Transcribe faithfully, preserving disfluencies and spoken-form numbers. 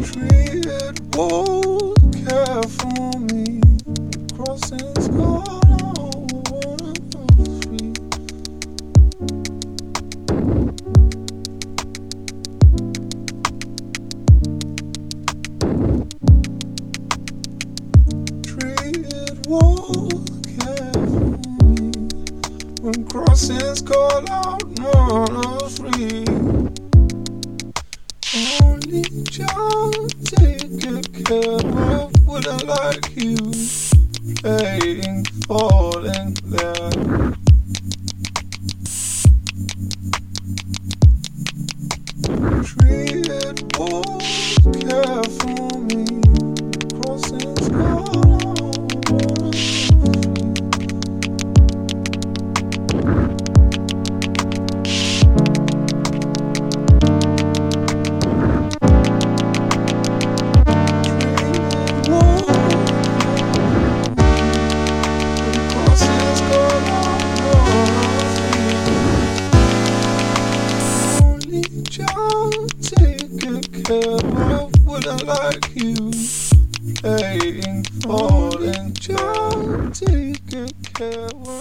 Treated walls care for me. Crossings all over the street. Treated walls care for me. When crossings call out, no free. Only child taken care of. Wouldn't like you playing, falling there. Treated walls care for me. Crossings all over the taken care of. Wouldn't like you playing, falling, child taken care of.